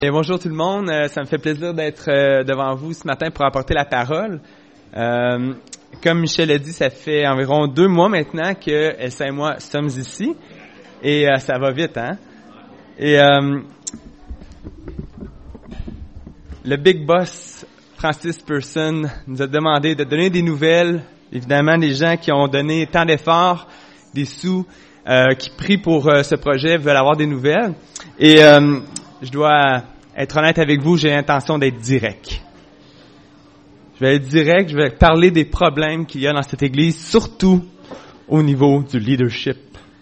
Et bonjour tout le monde, ça me fait plaisir d'être devant vous ce matin pour apporter la parole. Comme Michel a dit, ça fait environ 2 mois maintenant que Elsa et moi sommes ici et ça va vite, hein? Et le Big Boss Francis Person nous a demandé de donner des nouvelles, évidemment des gens qui ont donné tant d'efforts, des sous, qui prient pour ce projet, veulent avoir des nouvelles. Et je dois être honnête avec vous, j'ai l'intention d'être direct. Je vais être direct, je vais parler des problèmes qu'il y a dans cette église, surtout au niveau du leadership.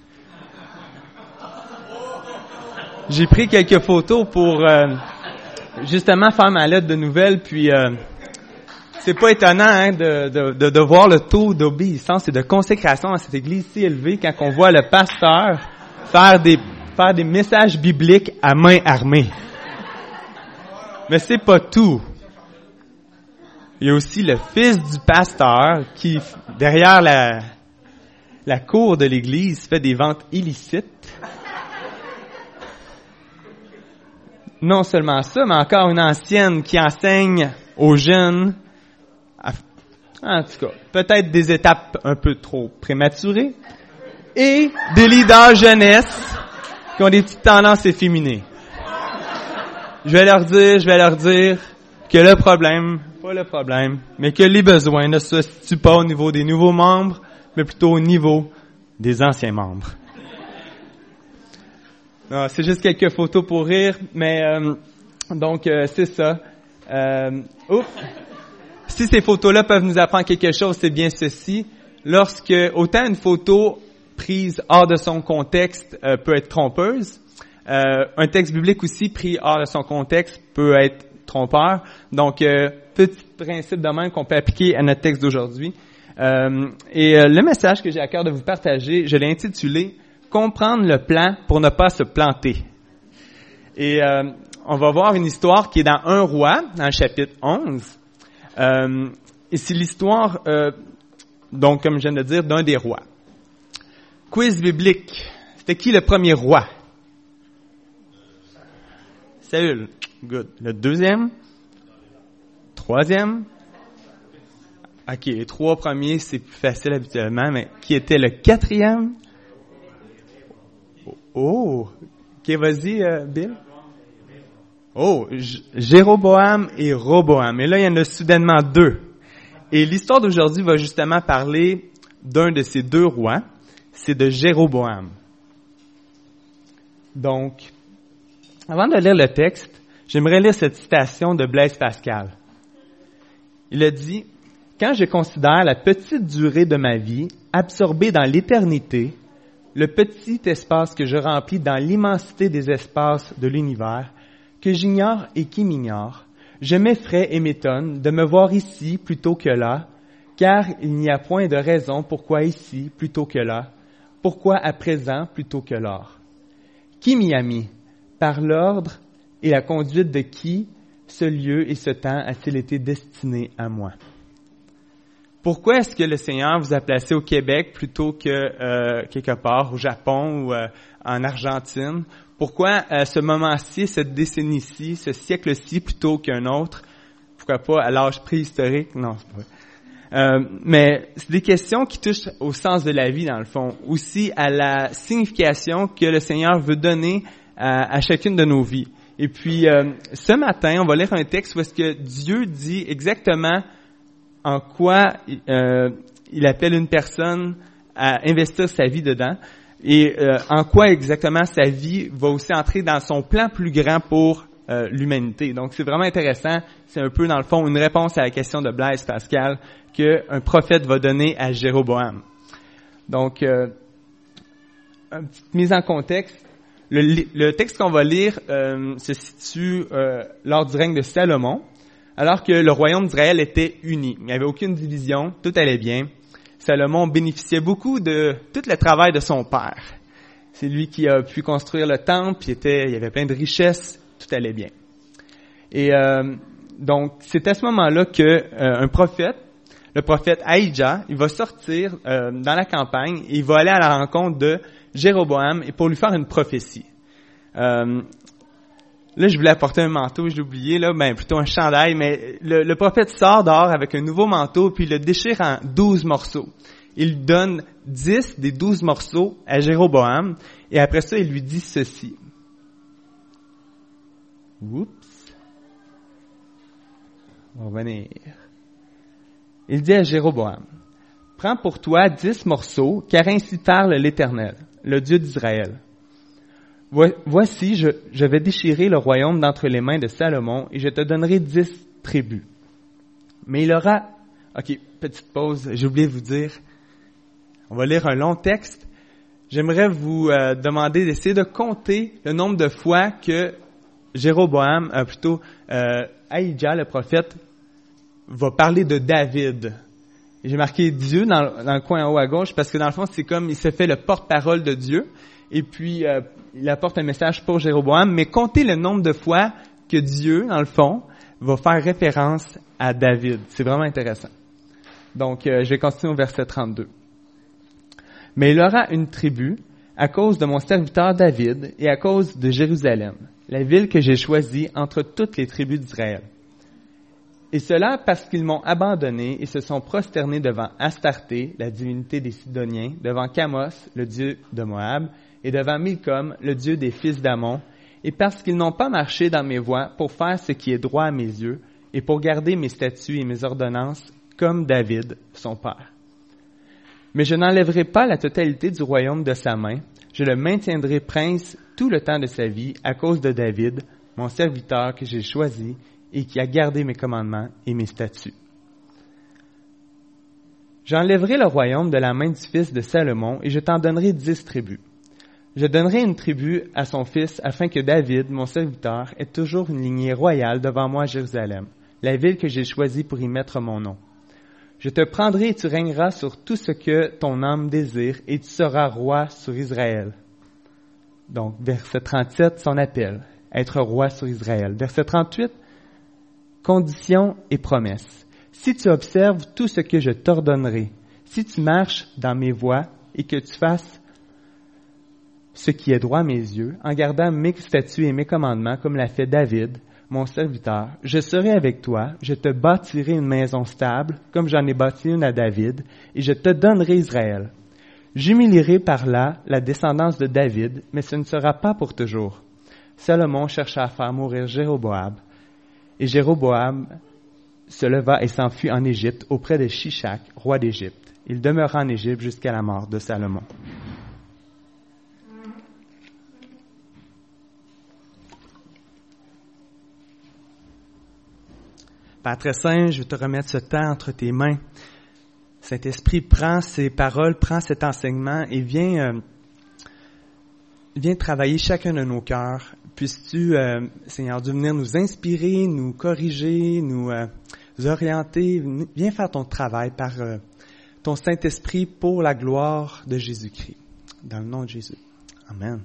J'ai pris quelques photos pour justement faire ma lettre de nouvelles, puis c'est pas étonnant hein, de voir le taux d'obéissance et de consécration dans cette église si élevé quand on voit le pasteur faire des messages bibliques à main armée. Mais c'est pas tout. Il y a aussi le fils du pasteur qui, derrière la cour de l'église, fait des ventes illicites. Non seulement ça, mais encore une ancienne qui enseigne aux jeunes, en tout cas, peut-être des étapes un peu trop prématurées, et des leaders jeunesse qui ont des petites tendances efféminées. Je vais leur dire que le problème, pas le problème, mais que les besoins ne se situent pas au niveau des nouveaux membres, mais plutôt au niveau des anciens membres. Non, c'est juste quelques photos pour rire, mais donc c'est ça. Si ces photos-là peuvent nous apprendre quelque chose, c'est bien ceci. Lorsque autant une photo prise hors de son contexte peut être trompeuse, un texte biblique aussi pris hors de son contexte peut être trompeur. Donc, petit principe de même qu'on peut appliquer à notre texte d'aujourd'hui. Le message que j'ai à cœur de vous partager, je l'ai intitulé « Comprendre le plan pour ne pas se planter ». Et on va voir une histoire qui est dans 1 Roi, dans le chapitre 11. Et c'est l'histoire, donc comme je viens de le dire, d'un des rois. Quiz biblique. C'était qui le premier roi? Saül. Good. Le 2e? 3e? OK, les 3 premiers, c'est plus facile habituellement, mais qui était le 4e? Oh! OK, vas-y, Bill. Oh, Jéroboam et Roboam. Et là, il y en a soudainement 2. Et l'histoire d'aujourd'hui va justement parler d'un de ces 2 rois. C'est de Jéroboam. Donc, avant de lire le texte, j'aimerais lire cette citation de Blaise Pascal. Il a dit « Quand je considère la petite durée de ma vie, absorbée dans l'éternité, le petit espace que je remplis dans l'immensité des espaces de l'univers, que j'ignore et qui m'ignore, je m'effraie et m'étonne de me voir ici plutôt que là, car il n'y a point de raison pourquoi ici plutôt que là, pourquoi à présent plutôt que lors. Qui m'y a mis? Par l'ordre et la conduite de qui ce lieu et ce temps a-t-il été destiné à moi? » Pourquoi est-ce que le Seigneur vous a placé au Québec plutôt que quelque part au Japon ou en Argentine? Pourquoi ce moment-ci, cette décennie-ci, ce siècle-ci plutôt qu'un autre? Pourquoi pas à l'âge préhistorique? Non, c'est pas vrai. Mais c'est des questions qui touchent au sens de la vie, dans le fond. Aussi à la signification que le Seigneur veut donner à chacune de nos vies. Et puis, ce matin, on va lire un texte où est-ce que Dieu dit exactement en quoi il appelle une personne à investir sa vie dedans et en quoi exactement sa vie va aussi entrer dans son plan plus grand pour l'humanité. Donc, c'est vraiment intéressant. C'est un peu, dans le fond, une réponse à la question de Blaise Pascal qu'un prophète va donner à Jéroboam. Donc, une petite mise en contexte. Le texte qu'on va lire se situe lors du règne de Salomon, alors que le royaume d'Israël était uni. Il n'y avait aucune division, tout allait bien. Salomon bénéficiait beaucoup de tout le travail de son père. C'est lui qui a pu construire le temple, il y avait plein de richesses, tout allait bien. Et donc, c'est à ce moment-là que un prophète, le prophète Ahijah, il va sortir dans la campagne et il va aller à la rencontre de Jéroboam et pour lui faire une prophétie. Là, je voulais apporter un manteau, je l'ai oublié, là, plutôt un chandail, mais le prophète sort dehors avec un nouveau manteau, puis il le déchire en 12 morceaux. Il donne 10 des 12 morceaux à Jéroboam, et après ça, il lui dit ceci. Oups. On va revenir. Il dit à Jéroboam, « Prends pour toi 10 morceaux, car ainsi parle l'Éternel, le Dieu d'Israël. Voici, je vais déchirer le royaume d'entre les mains de Salomon et je te donnerai 10 tribus. Mais il aura... » OK, petite pause, j'ai oublié de vous dire. On va lire un long texte. J'aimerais vous demander d'essayer de compter le nombre de fois que Jéroboam, Ahijah, le prophète, va parler de David. Et j'ai marqué Dieu dans le coin en haut à gauche parce que dans le fond, c'est comme il se fait le porte-parole de Dieu. Et puis, il apporte un message pour Jéroboam, mais comptez le nombre de fois que Dieu, dans le fond, va faire référence à David. C'est vraiment intéressant. Donc, je vais continuer au verset 32. « Mais il aura une tribu à cause de mon serviteur David et à cause de Jérusalem, la ville que j'ai choisie entre toutes les tribus d'Israël. Et cela parce qu'ils m'ont abandonné et se sont prosternés devant Astarté, la divinité des Sidoniens, devant Camos, le dieu de Moab, et devant Milcom, le dieu des fils d'Ammon, et parce qu'ils n'ont pas marché dans mes voies pour faire ce qui est droit à mes yeux, et pour garder mes statuts et mes ordonnances, comme David, son père. Mais je n'enlèverai pas la totalité du royaume de sa main, je le maintiendrai prince tout le temps de sa vie à cause de David, mon serviteur que j'ai choisi, et qui a gardé mes commandements et mes statuts. J'enlèverai le royaume de la main du fils de Salomon, et je t'en donnerai 10 tribus. Je donnerai une tribu à son fils, afin que David, mon serviteur, ait toujours une lignée royale devant moi à Jérusalem, la ville que j'ai choisie pour y mettre mon nom. Je te prendrai et tu régneras sur tout ce que ton âme désire, et tu seras roi sur Israël. » Donc, verset 37, son appel, être roi sur Israël. Verset 38, conditions et promesses. « Si tu observes tout ce que je t'ordonnerai, si tu marches dans mes voies et que tu fasses ce qui est droit à mes yeux, en gardant mes statuts et mes commandements, comme l'a fait David, mon serviteur, je serai avec toi, je te bâtirai une maison stable, comme j'en ai bâti une à David, et je te donnerai Israël. J'humilierai par là la descendance de David, mais ce ne sera pas pour toujours. » Salomon chercha à faire mourir Jéroboam, et Jéroboam se leva et s'enfuit en Égypte auprès de Shishak, roi d'Égypte. Il demeura en Égypte jusqu'à la mort de Salomon. Père très saint, je veux te remettre ce temps entre tes mains. Saint-Esprit, prends ces paroles, prends cet enseignement et viens travailler chacun de nos cœurs. Puisses-tu, Seigneur Dieu, venir nous inspirer, nous corriger, nous orienter. Viens faire ton travail par ton Saint-Esprit pour la gloire de Jésus-Christ. Dans le nom de Jésus. Amen.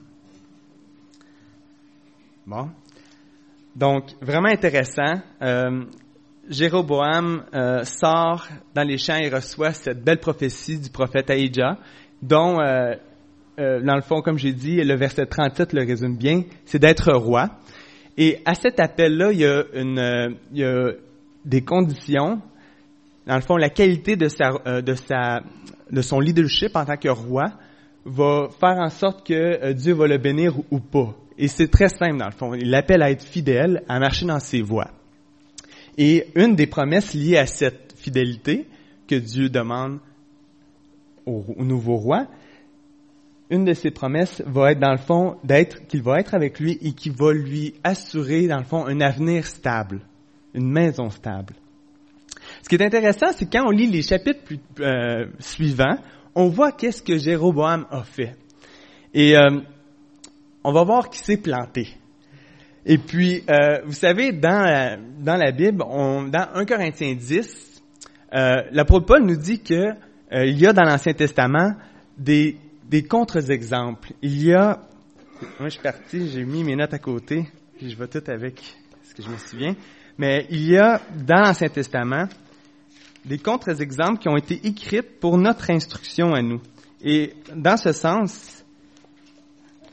Bon. Donc, vraiment intéressant. Jéroboam sort dans les champs et reçoit cette belle prophétie du prophète Ahijah, dont, dans le fond, comme j'ai dit, le verset 37 le résume bien, c'est d'être roi. Et à cet appel-là, il y a des conditions. Dans le fond, la qualité de son leadership en tant que roi va faire en sorte que Dieu va le bénir ou pas. Et c'est très simple, dans le fond. Il l'appelle à être fidèle, à marcher dans ses voies. Et une des promesses liées à cette fidélité que Dieu demande au nouveau roi, une de ces promesses va être, dans le fond, qu'il va être avec lui et qu'il va lui assurer, dans le fond, un avenir stable, une maison stable. Ce qui est intéressant, c'est quand on lit les chapitres suivants, on voit qu'est-ce que Jéroboam a fait. Et on va voir qu'il s'est planté. Et puis, vous savez, dans la Bible, dans 1 Corinthiens 10, l'apôtre Paul nous dit que il y a dans l'Ancien Testament des contre-exemples. Il y a... Moi, je suis parti, j'ai mis mes notes à côté, puis je vais tout avec ce que je me souviens. Mais il y a, dans l'Ancien Testament, des contre-exemples qui ont été écrits pour notre instruction à nous. Et dans ce sens,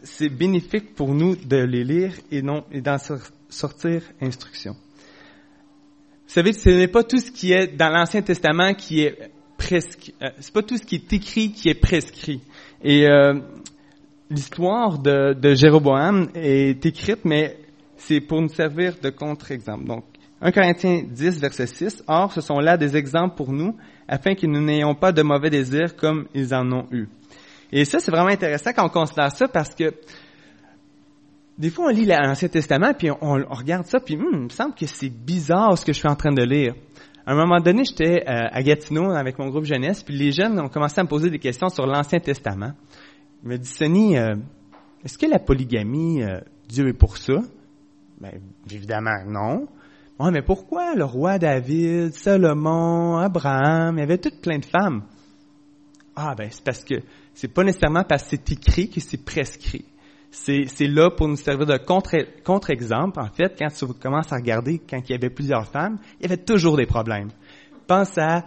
c'est bénéfique pour nous de les lire et d'en sortir instruction. Vous savez, ce n'est pas tout ce qui est dans l'Ancien Testament qui est prescrit. C'est pas tout ce qui est écrit qui est prescrit. Et l'histoire de Jéroboam est écrite, mais c'est pour nous servir de contre-exemple. Donc, 1 Corinthiens 10, verset 6. « Or, ce sont là des exemples pour nous, afin que nous n'ayons pas de mauvais désirs comme ils en ont eu. » Et ça, c'est vraiment intéressant quand on considère ça, parce que des fois, on lit l'Ancien Testament, puis on regarde ça, puis il me semble que c'est bizarre ce que je suis en train de lire. À un moment donné, j'étais à Gatineau avec mon groupe jeunesse, puis les jeunes ont commencé à me poser des questions sur l'Ancien Testament. Ils me disent, Sonny, est-ce que la polygamie, Dieu est pour ça? Ben, évidemment, non. Ouais, mais pourquoi le roi David, Salomon, Abraham, il y avait toutes plein de femmes? Ah, ben, c'est parce que c'est pas nécessairement parce que c'est écrit que c'est prescrit. C'est là pour nous servir de contre-exemple. En fait, quand tu commences à regarder, quand il y avait plusieurs femmes, il y avait toujours des problèmes. Pense à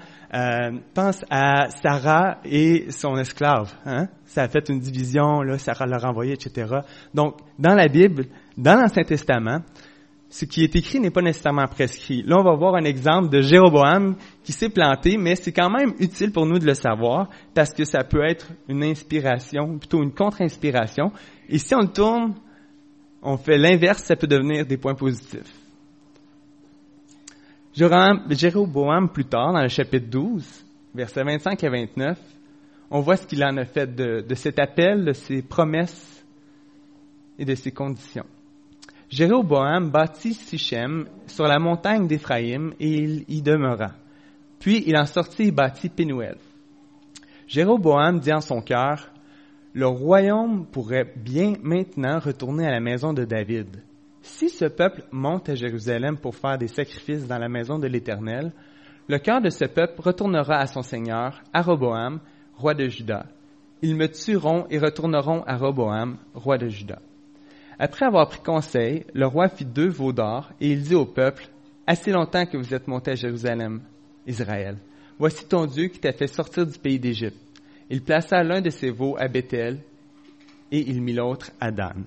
Sarah et son esclave. Hein? Ça a fait une division, là, Sarah l'a renvoyé, etc. Donc, dans la Bible, dans l'Ancien Testament, ce qui est écrit n'est pas nécessairement prescrit. Là, on va voir un exemple de Jéroboam qui s'est planté, mais c'est quand même utile pour nous de le savoir parce que ça peut être une inspiration, plutôt une contre-inspiration. Et si on le tourne, on fait l'inverse, ça peut devenir des points positifs. Jéroboam, plus tard, dans le chapitre 12, versets 25 à 29, on voit ce qu'il en a fait de cet appel, de ses promesses et de ses conditions. Jéroboam bâtit Sichem sur la montagne d'Éphraïm et il y demeura. Puis il en sortit et bâtit Pénuel. Jéroboam dit en son cœur, « Le royaume pourrait bien maintenant retourner à la maison de David. Si ce peuple monte à Jérusalem pour faire des sacrifices dans la maison de l'Éternel, le cœur de ce peuple retournera à son seigneur, à Roboam, roi de Juda. Ils me tueront et retourneront à Roboam, roi de Juda. » Après avoir pris conseil, le roi fit 2 veaux d'or et il dit au peuple, « Assez longtemps que vous êtes montés à Jérusalem, Israël. Voici ton Dieu qui t'a fait sortir du pays d'Égypte. » Il plaça l'un de ses veaux à Béthel et il mit l'autre à Dan.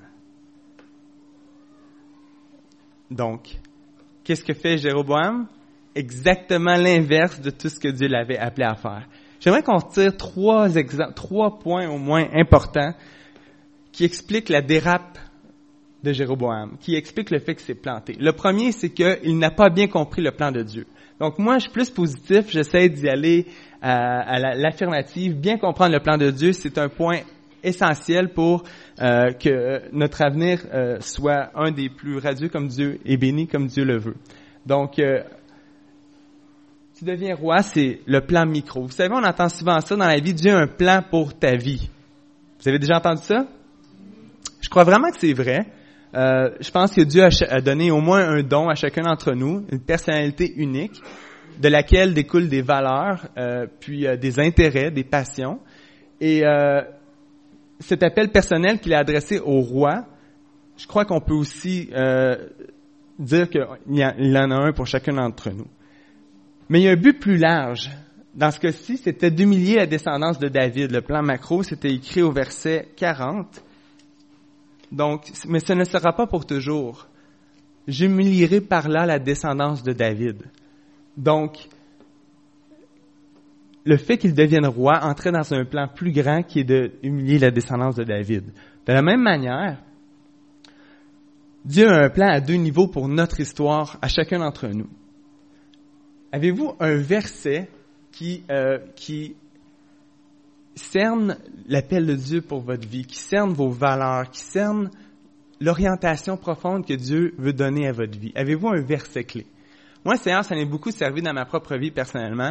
Donc, qu'est-ce que fait Jéroboam? Exactement l'inverse de tout ce que Dieu l'avait appelé à faire. J'aimerais qu'on tire 3 points au moins importants qui expliquent la dérape de Jéroboam, qui explique le fait qu'il s'est planté. Le premier, c'est qu'il n'a pas bien compris le plan de Dieu. Donc moi, je suis plus positif, j'essaie d'y aller à l'affirmative. Bien comprendre le plan de Dieu, c'est un point essentiel pour que notre avenir soit un des plus radieux comme Dieu et béni comme Dieu le veut. Donc, tu deviens roi, c'est le plan micro. Vous savez, on entend souvent ça dans la vie, Dieu a un plan pour ta vie. Vous avez déjà entendu ça? Je crois vraiment que c'est vrai. Je pense que Dieu a donné au moins un don à chacun d'entre nous, une personnalité unique, de laquelle découlent des valeurs, puis des intérêts, des passions. Et cet appel personnel qu'il a adressé au roi, je crois qu'on peut aussi dire qu'il en a un pour chacun d'entre nous. Mais il y a un but plus large. Dans ce cas-ci, c'était d'humilier la descendance de David. Le plan macro, c'était écrit au verset 40. Donc, mais ce ne sera pas pour toujours. J'humilierai par là la descendance de David. Donc, le fait qu'il devienne roi entrait dans un plan plus grand qui est de humilier la descendance de David. De la même manière, Dieu a un plan à 2 niveaux pour notre histoire, à chacun d'entre nous. Avez-vous un verset qui cerne l'appel de Dieu pour votre vie, qui cerne vos valeurs, qui cerne l'orientation profonde que Dieu veut donner à votre vie? Avez-vous un verset clé? Moi, Seigneur, ça m'est beaucoup servi dans ma propre vie personnellement.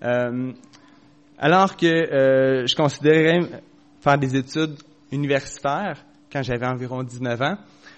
Alors que je considérais faire des études universitaires quand j'avais environ 19 ans,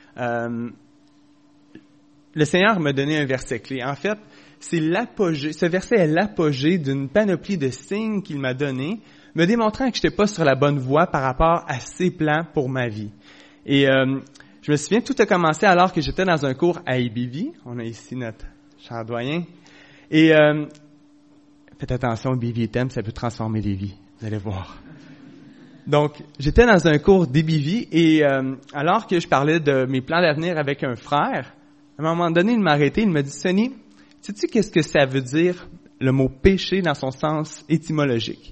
le Seigneur m'a donné un verset clé. En fait, c'est l'apogée. Ce verset est l'apogée d'une panoplie de signes qu'il m'a donné, me démontrant que je n'étais pas sur la bonne voie par rapport à ses plans pour ma vie. Et je me souviens, tout a commencé alors que j'étais dans un cours à IBV. On a ici notre cher doyen. Et faites attention, IBV Thème, ça peut transformer les vies. Vous allez voir. Donc, j'étais dans un cours d'EBV et alors que je parlais de mes plans d'avenir avec un frère, à un moment donné, il m'a arrêté, il m'a dit « Sonny, sais-tu qu'est-ce que ça veut dire le mot péché dans son sens étymologique? »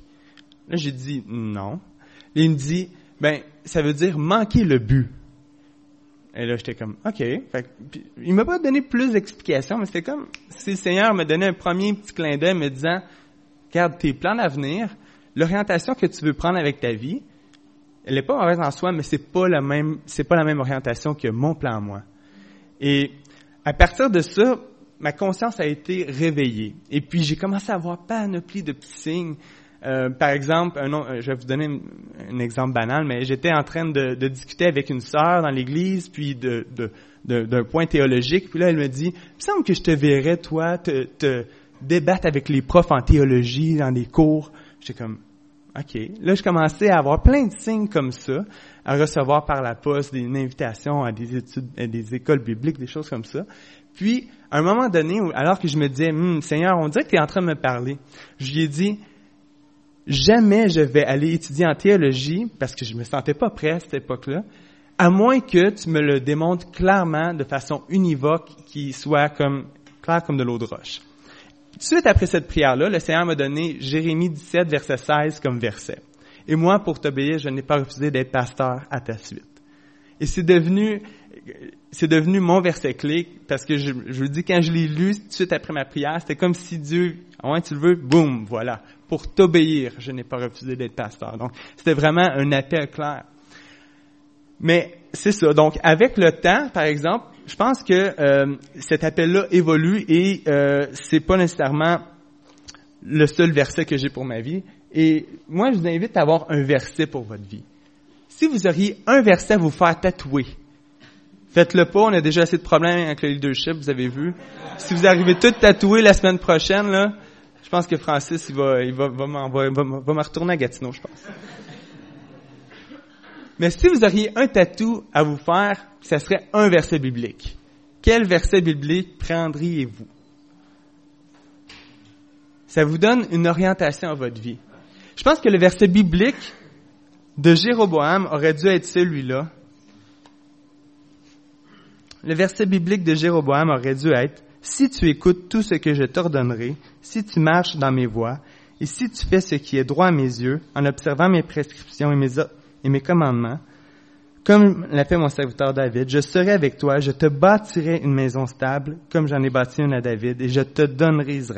Là, j'ai dit « Non. » Et il me dit « ça veut dire manquer le but. » Et là, j'étais comme « OK. » Il m'a pas donné plus d'explications, mais c'était comme si le Seigneur me donnait un premier petit clin d'œil me disant « Regarde, tes plans d'avenir, l'orientation que tu veux prendre avec ta vie, elle n'est pas mauvaise en soi, mais c'est pas la même orientation que mon plan à moi. » Et à partir de ça, ma conscience a été réveillée. Et puis, j'ai commencé à avoir panoplie de petits signes. Par exemple, je vais vous donner un exemple banal, mais j'étais en train de discuter avec une sœur dans l'église, puis d'un point théologique. Puis là, elle me dit, « Il me semble que je te verrais, toi, te débattre avec les profs en théologie dans des cours. » J'étais comme, OK. Là, je commençais à avoir plein de signes comme ça, à recevoir par la poste des invitations à des études, à des écoles bibliques, des choses comme ça. Puis, à un moment donné, alors que je me disais, Seigneur, on dirait que tu es en train de me parler, je lui ai dit, jamais je vais aller étudier en théologie, parce que je me sentais pas prêt à cette époque-là, à moins que tu me le démontres clairement, de façon univoque, qui soit clair comme de l'eau de roche. Tout de suite après cette prière-là, le Seigneur m'a donné Jérémie 17, verset 16 comme verset. Et moi, pour t'obéir, je n'ai pas refusé d'être pasteur à ta suite. Et c'est devenu mon verset clé, parce que je vous dis, quand je l'ai lu tout de suite après ma prière, c'était comme si Dieu, tu le veux, boum, voilà. Pour t'obéir, je n'ai pas refusé d'être pasteur. Donc, c'était vraiment un appel clair. Mais c'est ça. Donc, avec le temps, par exemple, je pense que cet appel-là évolue et c'est pas nécessairement le seul verset que j'ai pour ma vie. Et moi, je vous invite à avoir un verset pour votre vie. Si vous auriez un verset à vous faire tatouer, faites-le pas. On a déjà assez de problèmes avec le leadership, vous avez vu. Si vous arrivez tout tatouer la semaine prochaine, là, je pense que Francis, il va me retourner à Gatineau, je pense. Mais si vous auriez un tatou à vous faire, ça serait un verset biblique. Quel verset biblique prendriez-vous? Ça vous donne une orientation à votre vie. Je pense que le verset biblique de Jéroboam aurait dû être celui-là. Le verset biblique de Jéroboam aurait dû être « Si tu écoutes tout ce que je t'ordonnerai, si tu marches dans mes voies, et si tu fais ce qui est droit à mes yeux, en observant mes prescriptions et mes commandements, comme l'a fait mon serviteur David, je serai avec toi, je te bâtirai une maison stable, comme j'en ai bâti une à David, et je te donnerai Israël. »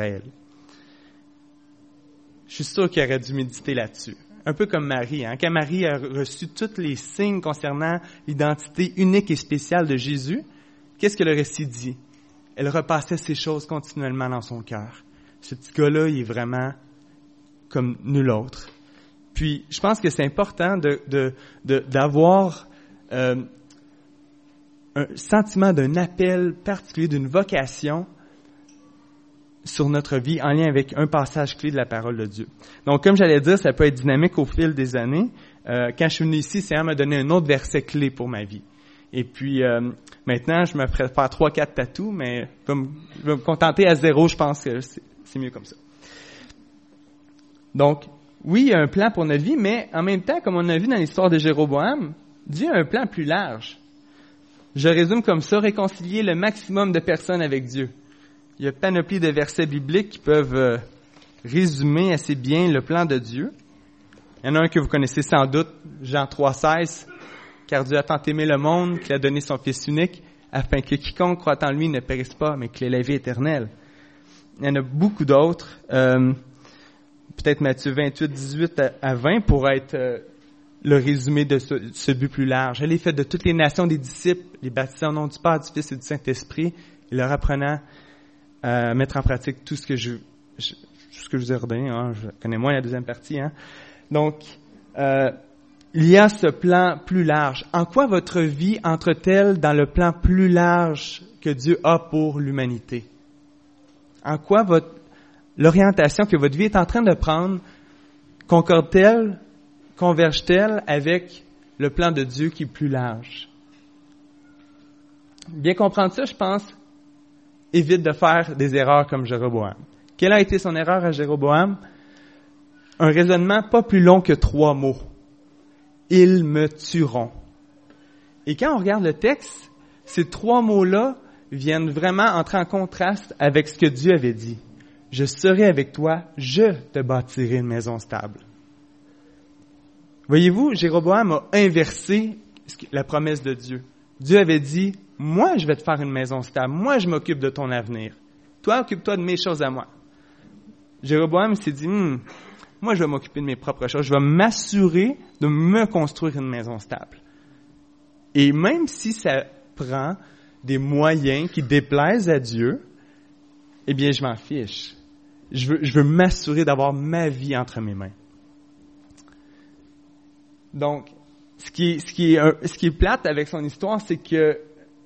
Je suis sûr qu'il aurait dû méditer là-dessus. Un peu comme Marie. Quand Marie a reçu tous les signes concernant l'identité unique et spéciale de Jésus, qu'est-ce que le récit dit? Elle repassait ces choses continuellement dans son cœur. Ce petit gars-là, il est vraiment comme nul autre. Puis, je pense que c'est important d'avoir un sentiment d'un appel particulier, d'une vocation sur notre vie en lien avec un passage clé de la parole de Dieu. Donc, comme j'allais dire, ça peut être dynamique au fil des années. Quand je suis venu ici, le Seigneur m'a donné un autre verset clé pour ma vie. Et puis, maintenant, je me ferais faire 3-4 tatous, mais je vais me contenter à 0, je pense que c'est mieux comme ça. Donc, oui, il y a un plan pour notre vie, mais en même temps, comme on a vu dans l'histoire de Jéroboam, Dieu a un plan plus large. Je résume comme ça, réconcilier le maximum de personnes avec Dieu. Il y a panoplie de versets bibliques qui peuvent résumer assez bien le plan de Dieu. Il y en a un que vous connaissez sans doute, Jean 3,16, « Car Dieu a tant aimé le monde qu'il a donné son Fils unique, afin que quiconque croit en lui ne périsse pas, mais qu'il ait la vie éternelle. » Il y en a beaucoup d'autres. Peut-être Matthieu 28, 18 à 20 pour être le résumé de ce but plus large. Allez, faites de toutes les nations des disciples, les baptisant au nom du Père, du Fils et du Saint-Esprit, et leur apprenant à mettre en pratique tout ce que je vous ai ordonné. Je connais moins la deuxième partie. Donc, il y a ce plan plus large. En quoi votre vie entre-t-elle dans le plan plus large que Dieu a pour l'humanité? En quoi l'orientation que votre vie est en train de prendre concorde-t-elle, converge-t-elle avec le plan de Dieu qui est plus large? Bien comprendre ça, je pense, évite de faire des erreurs comme Jéroboam. Quelle a été son erreur à Jéroboam? Un raisonnement pas plus long que 3 mots. ils me tueront. Et quand on regarde le texte, ces 3 mots-là viennent vraiment entrer en contraste avec ce que Dieu avait dit. Je serai avec toi, je te bâtirai une maison stable. Voyez-vous, Jéroboam a inversé la promesse de Dieu. Dieu avait dit, moi je vais te faire une maison stable, moi je m'occupe de ton avenir. Toi, occupe-toi de mes choses à moi. Jéroboam s'est dit, moi je vais m'occuper de mes propres choses, je vais m'assurer de me construire une maison stable. Et même si ça prend des moyens qui déplaisent à Dieu, eh bien je m'en fiche. Je veux m'assurer d'avoir ma vie entre mes mains. Donc, ce qui est plate avec son histoire, c'est que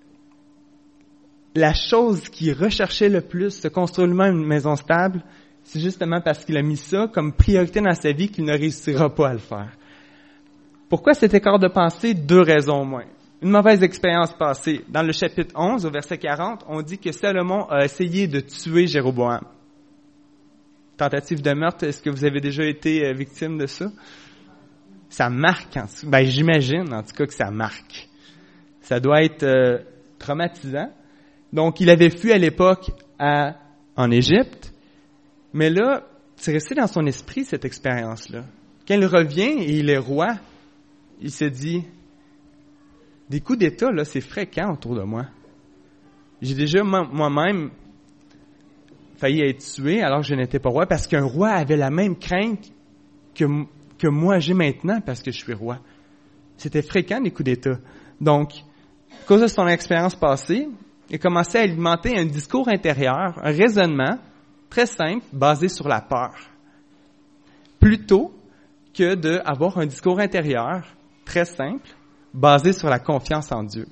la chose qu'il recherchait le plus, se construire lui-même une maison stable, c'est justement parce qu'il a mis ça comme priorité dans sa vie qu'il ne réussira pas à le faire. Pourquoi cet écart de pensée? 2 raisons au moins. Une mauvaise expérience passée. Dans le chapitre 11, au verset 40, on dit que Salomon a essayé de tuer Jéroboam. Tentative de meurtre, est-ce que vous avez déjà été victime de ça? Ça marque, j'imagine en tout cas que ça marque. Ça doit être traumatisant. Donc, il avait fui à l'époque en Égypte, mais là, c'est resté dans son esprit cette expérience-là. Quand il revient et il est roi, il se dit, des coups d'État, là, c'est fréquent autour de moi. J'ai déjà moi-même failli être tué alors que je n'étais pas roi parce qu'un roi avait la même crainte que moi j'ai maintenant parce que je suis roi. C'était fréquent, les coups d'État. Donc, à cause de son expérience passée, il a commencé à alimenter un discours intérieur, un raisonnement très simple, basé sur la peur. Plutôt que d'avoir un discours intérieur très simple, basé sur la confiance en Dieu.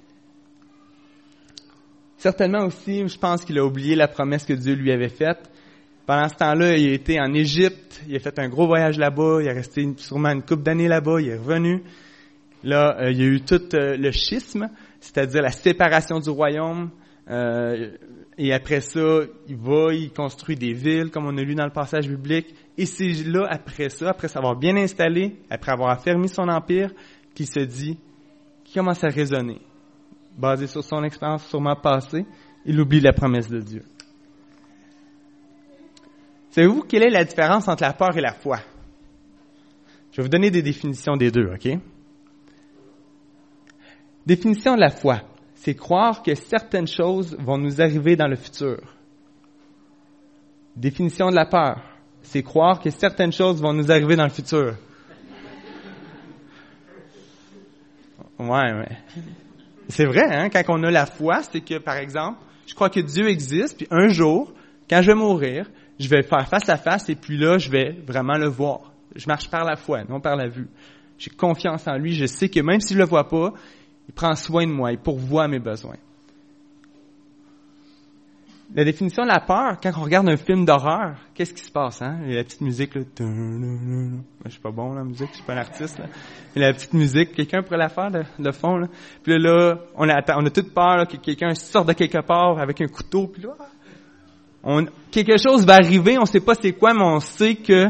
Certainement aussi, je pense qu'il a oublié la promesse que Dieu lui avait faite. Pendant ce temps-là, il a été en Égypte, il a fait un gros voyage là-bas, il est resté sûrement une couple d'années là-bas, il est revenu. Là, il y a eu tout le schisme, c'est-à-dire la séparation du royaume. Et après ça, il construit des villes, comme on a lu dans le passage biblique. Et c'est là, après s'avoir bien installé, après avoir affermi son empire, qu'il se dit, qu'il commence à raisonner. Basé sur son expérience sûrement passée, il oublie la promesse de Dieu. Savez-vous quelle est la différence entre la peur et la foi? Je vais vous donner des définitions des deux, OK? Définition de la foi, c'est croire que certaines choses vont nous arriver dans le futur. Définition de la peur, c'est croire que certaines choses vont nous arriver dans le futur. Ouais. C'est vrai, hein? Quand on a la foi, c'est que, par exemple, je crois que Dieu existe, puis un jour, quand je vais mourir, je vais faire face à face, et puis là, je vais vraiment le voir. Je marche par la foi, non par la vue. J'ai confiance en lui, je sais que même si je le vois pas, il prend soin de moi, il pourvoit à mes besoins. La définition de la peur, quand on regarde un film d'horreur, qu'est-ce qui se passe, hein? Il y a la petite musique, là. Je suis pas bon, la musique, je suis pas un artiste, là. Il y a la petite musique, quelqu'un pourrait la faire, de fond, là. Puis là, on a toute peur, là, que quelqu'un sorte de quelque part avec un couteau, puis là, quelque chose va arriver, on sait pas c'est quoi, mais on sait que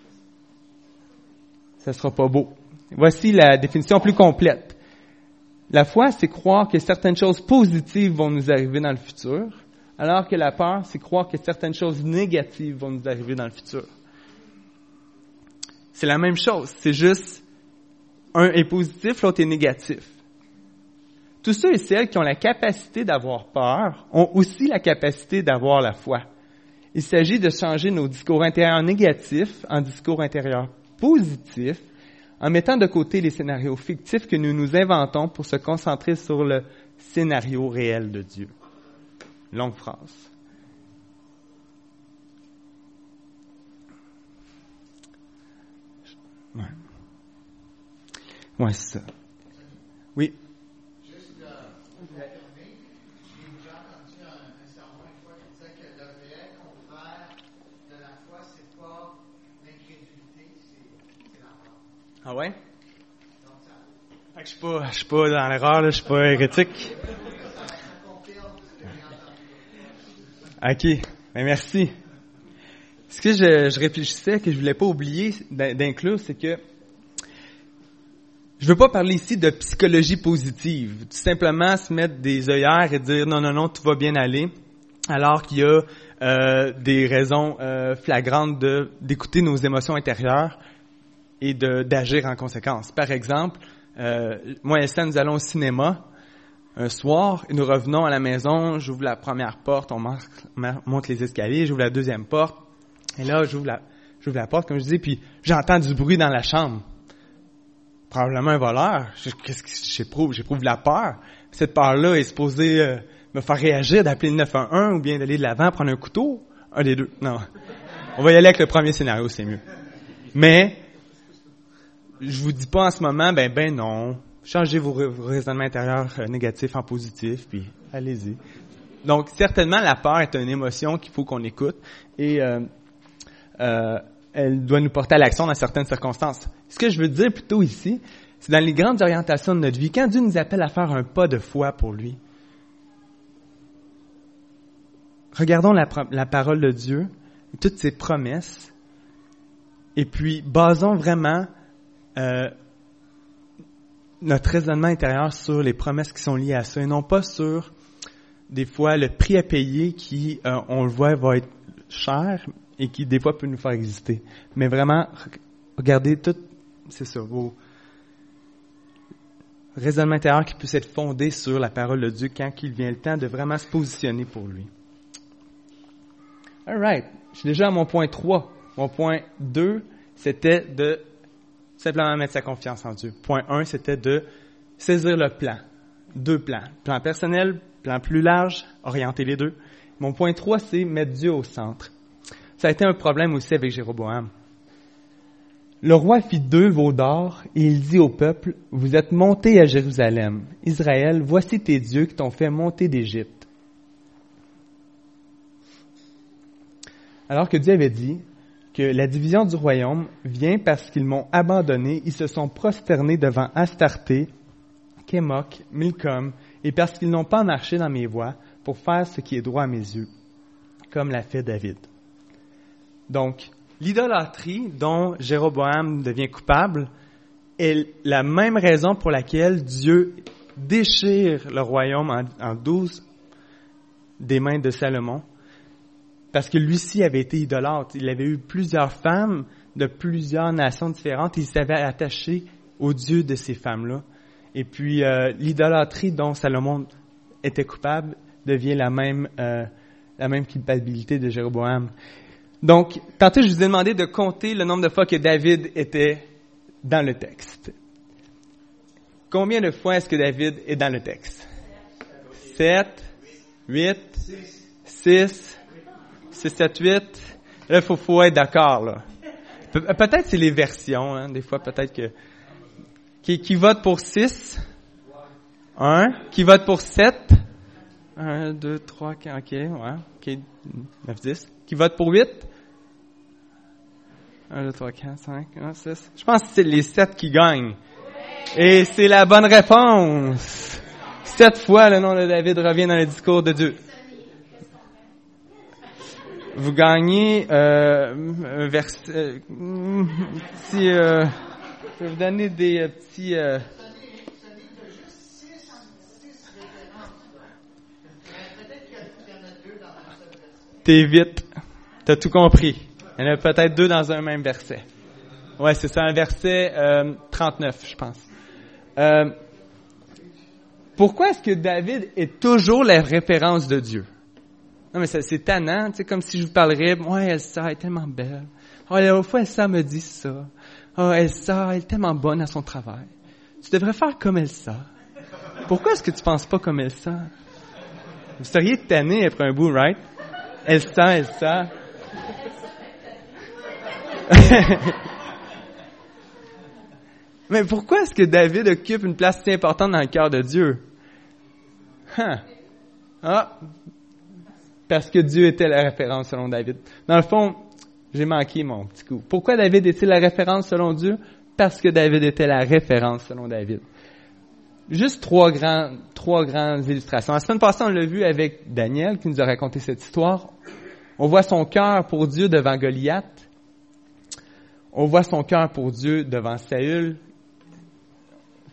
ça sera pas beau. Voici la définition plus complète. La foi, c'est croire que certaines choses positives vont nous arriver dans le futur, alors que la peur, c'est croire que certaines choses négatives vont nous arriver dans le futur. C'est la même chose, c'est juste un est positif, l'autre est négatif. Tous ceux et celles qui ont la capacité d'avoir peur ont aussi la capacité d'avoir la foi. Il s'agit de changer nos discours intérieurs négatifs en discours intérieurs positifs, en mettant de côté les scénarios fictifs que nous nous inventons pour se concentrer sur le scénario réel de Dieu. Longue phrase. Ouais, c'est ça. Oui. Juste pour confirmer, j'ai déjà entendu un sermon une fois qui disait que le vrai contraire de la foi, c'est pas l'incrédulité, c'est la peur. Ah ouais? Donc, ça Fait que je suis pas dans l'erreur, là, je suis pas hérétique. confirme ce que j'ai entendu. OK. Ben, merci. Ce que je réfléchissais, que je voulais pas oublier d'inclure, c'est que Je veux pas parler ici de psychologie positive, tout simplement se mettre des œillères et dire non, tout va bien aller, alors qu'il y a des raisons flagrantes d'écouter nos émotions intérieures et d'agir en conséquence. Par exemple, moi et Estelle, nous allons au cinéma un soir et nous revenons à la maison, j'ouvre la première porte, on monte les escaliers, j'ouvre la deuxième porte, et là j'ouvre la porte, comme je dis, puis j'entends du bruit dans la chambre. Probablement un voleur. Qu'est-ce que j'éprouve? J'éprouve de la peur. Cette peur-là est supposée me faire réagir, d'appeler le 911 ou bien d'aller de l'avant, prendre un couteau. Un des deux. Non. On va y aller avec le premier scénario, c'est mieux. Mais, je vous dis pas en ce moment, ben non. Changez vos raisonnements intérieurs négatifs en positifs, puis allez-y. Donc, certainement, la peur est une émotion qu'il faut qu'on écoute et elle doit nous porter à l'action dans certaines circonstances. Ce que je veux dire plutôt ici, c'est dans les grandes orientations de notre vie, quand Dieu nous appelle à faire un pas de foi pour lui, regardons la parole de Dieu, toutes ses promesses, et puis basons vraiment notre raisonnement intérieur sur les promesses qui sont liées à ça, et non pas sur, des fois, le prix à payer qui, on le voit, va être cher, et qui, des fois, peut nous faire exister. Mais vraiment, regardez tout, c'est ça, vos raisonnements intérieurs qui puissent être fondés sur la parole de Dieu quand il vient le temps de vraiment se positionner pour lui. Alright, je suis déjà à mon point 3. Mon point 2, c'était de simplement mettre sa confiance en Dieu. Point 1, c'était de saisir le plan. 2 plans. Plan personnel, plan plus large, orienter les deux. Mon point 3, c'est mettre Dieu au centre. Ça a été un problème aussi avec Jéroboam. Le roi fit 2 veaux d'or et il dit au peuple, « Vous êtes montés à Jérusalem. Israël, voici tes dieux qui t'ont fait monter d'Égypte. » Alors que Dieu avait dit que la division du royaume vient parce qu'ils m'ont abandonné, ils se sont prosternés devant Astarté, Kémoc, Milcom, et parce qu'ils n'ont pas marché dans mes voies pour faire ce qui est droit à mes yeux, comme l'a fait David. Donc, l'idolâtrie dont Jéroboam devient coupable est la même raison pour laquelle Dieu déchire le royaume en 12 des mains de Salomon, parce que lui-ci avait été idolâtre. Il avait eu plusieurs femmes de plusieurs nations différentes et il s'avait attaché au Dieu de ces femmes-là. Et puis, l'idolâtrie dont Salomon était coupable devient la même culpabilité de Jéroboam. Donc, tantôt, je vous ai demandé de compter le nombre de fois que David était dans le texte. Combien de fois est-ce que David est dans le texte? 7, 8, 6, 7, 8. Là, il faut être d'accord, là. Peut-être c'est les versions, hein. Des fois, peut-être que... Qui vote pour 6? 1. Qui vote pour 7? 1, 2, 3, 4, OK, ouais. OK, 9, 10. Qui vote pour 8? 1, 2, 3, 4, 5, 6. Je pense que c'est les 7 qui gagnent. Et c'est la bonne réponse. 7 fois le nom de David revient dans le discours de Dieu. Vous gagnez un verset... je vais vous donner des petits... T'es vite. T'as tout compris. Il y en a peut-être 2 dans un même verset. Ouais, c'est ça, un verset 39, je pense. Pourquoi est-ce que David est toujours la référence de Dieu? Non, mais c'est tannant, tu sais, comme si je vous parlerais, ouais, Elsa, elle est tellement belle. Oh, la fois, Elsa me dit ça. Oh, Elsa, elle est tellement bonne à son travail. Tu devrais faire comme Elsa. Pourquoi est-ce que tu penses pas comme Elsa? Vous seriez tanné après un bout, right? Elsa. Mais pourquoi est-ce que David occupe une place si importante dans le cœur de Dieu? Parce que Dieu était la référence selon David. Dans le fond, j'ai manqué mon petit coup. Pourquoi David était la référence selon Dieu? Parce que David était la référence selon David. Juste trois grandes illustrations. La semaine passée, on l'a vu avec Daniel qui nous a raconté cette histoire. On voit son cœur pour Dieu devant Goliath. On voit son cœur pour Dieu devant Saül.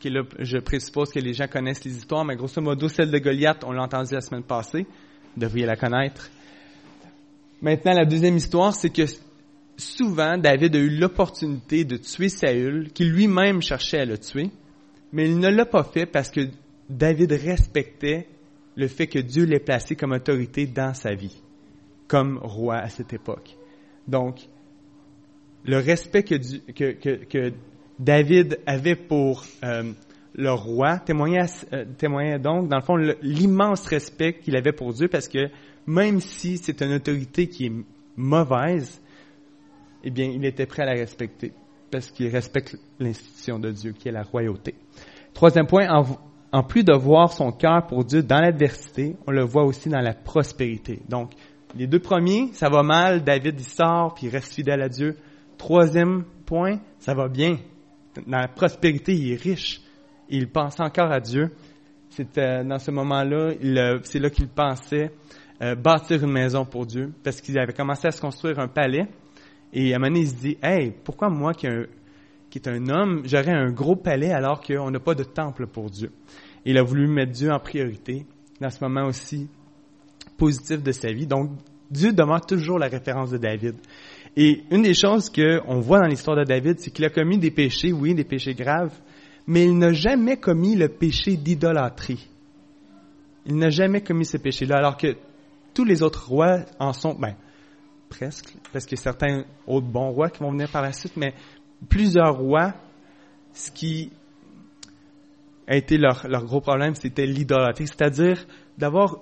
qui est là, je présuppose que les gens connaissent les histoires, mais grosso modo, celle de Goliath, on l'a entendue la semaine passée. Vous devriez la connaître. Maintenant, la deuxième histoire, c'est que souvent, David a eu l'opportunité de tuer Saül, qui lui-même cherchait à le tuer, mais il ne l'a pas fait parce que David respectait le fait que Dieu l'ait placé comme autorité dans sa vie, comme roi à cette époque. Donc, le respect que David avait pour le roi témoignait donc, dans le fond, l'immense respect qu'il avait pour Dieu, parce que même si c'est une autorité qui est mauvaise, eh bien, il était prêt à la respecter, parce qu'il respecte l'institution de Dieu, qui est la royauté. Troisième point, en plus de voir son cœur pour Dieu dans l'adversité, on le voit aussi dans la prospérité. Donc, les deux premiers, ça va mal, David il sort, puis il reste fidèle à Dieu. Troisième point, ça va bien. Dans la prospérité, il est riche. Il pense encore à Dieu. C'était dans ce moment-là, c'est là qu'il pensait bâtir une maison pour Dieu, parce qu'il avait commencé à se construire un palais. Et à un moment donné, il se dit, « Hey, pourquoi moi qui est un homme, j'aurais un gros palais alors qu'on n'a pas de temple pour Dieu? » Il a voulu mettre Dieu en priorité dans ce moment aussi positif de sa vie. Donc, Dieu demeure toujours la référence de David. Et une des choses qu'on voit dans l'histoire de David, c'est qu'il a commis des péchés, oui, des péchés graves, mais il n'a jamais commis le péché d'idolâtrie. Il n'a jamais commis ce péché-là, alors que tous les autres rois en sont, presque, parce qu'il y a certains autres bons rois qui vont venir par la suite, mais plusieurs rois, ce qui a été leur gros problème, c'était l'idolâtrie, c'est-à-dire d'avoir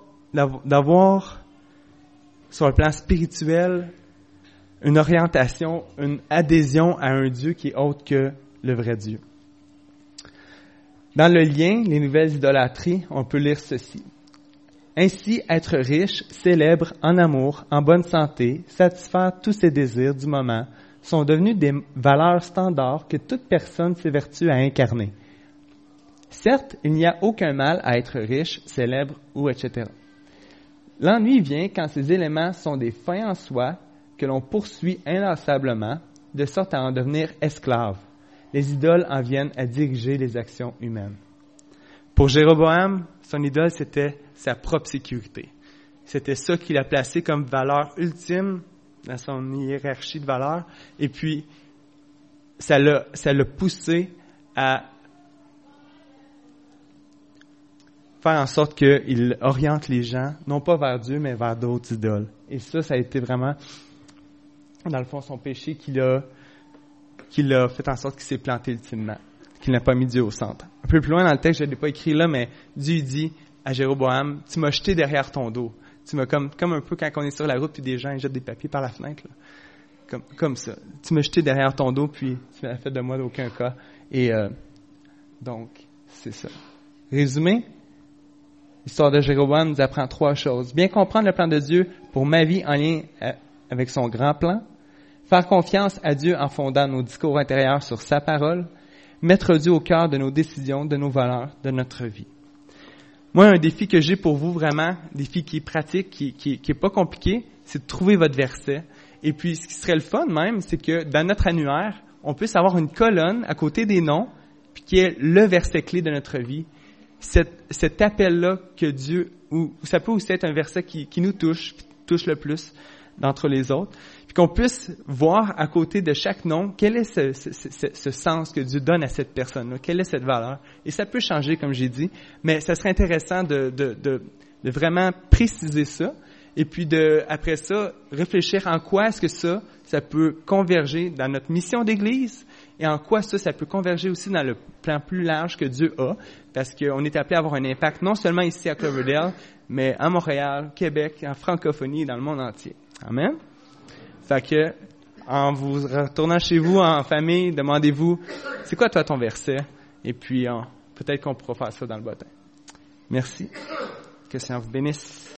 sur le plan spirituel une orientation, une adhésion à un Dieu qui est autre que le vrai Dieu. Dans le lien, les nouvelles idolâtries, on peut lire ceci. Ainsi, être riche, célèbre, en amour, en bonne santé, satisfaire tous ses désirs du moment, sont devenus des valeurs standards que toute personne s'évertue à incarner. Certes, il n'y a aucun mal à être riche, célèbre ou etc. L'ennui vient quand ces éléments sont des fins en soi que l'on poursuit inlassablement, de sorte à en devenir esclave. Les idoles en viennent à diriger les actions humaines. Pour Jéroboam, son idole, c'était sa propre sécurité. C'était ça qu'il a placé comme valeur ultime dans son hiérarchie de valeurs. Et puis, ça l'a poussé à faire en sorte qu'il oriente les gens, non pas vers Dieu, mais vers d'autres idoles. Et ça a été vraiment, dans le fond, son péché qui l'a fait en sorte qu'il s'est planté ultimement, qu'il n'a pas mis Dieu au centre. Un peu plus loin dans le texte, je ne l'ai pas écrit là, mais Dieu dit à Jéroboam, tu m'as jeté derrière ton dos. Tu m'as comme un peu quand on est sur la route, puis des gens ils jettent des papiers par la fenêtre, là. Comme ça. Tu m'as jeté derrière ton dos, puis tu m'as fait de moi d'aucun cas. Et donc, c'est ça. Résumé, l'histoire de Jéroboam nous apprend 3 choses. Bien comprendre le plan de Dieu pour ma vie en lien avec son grand plan. Faire confiance à Dieu en fondant nos discours intérieurs sur sa parole. Mettre Dieu au cœur de nos décisions, de nos valeurs, de notre vie. Moi, un défi que j'ai pour vous, vraiment, un défi qui est pratique, qui est pas compliqué, c'est de trouver votre verset. Et puis, ce qui serait le fun même, c'est que dans notre annuaire, on puisse avoir une colonne à côté des noms, puis qui est le verset clé de notre vie. Cet appel-là que Dieu, ou ça peut aussi être un verset qui nous touche le plus d'entre les autres, puis qu'on puisse voir à côté de chaque nom quel est ce sens que Dieu donne à cette personne-là, quelle est cette valeur. Et ça peut changer, comme j'ai dit, mais ça serait intéressant de vraiment préciser ça, et puis après ça, réfléchir en quoi est-ce que ça peut converger dans notre mission d'Église, et en quoi ça peut converger aussi dans le plan plus large que Dieu a, parce qu'on est appelé à avoir un impact non seulement ici à Cloverdale, mais à Montréal, Québec, en francophonie et dans le monde entier. Amen. Fait que, en vous retournant chez vous, en famille, demandez-vous, c'est quoi toi ton verset? Et puis, peut-être qu'on pourra faire ça dans le baptême. Merci. Que le Seigneur vous bénisse.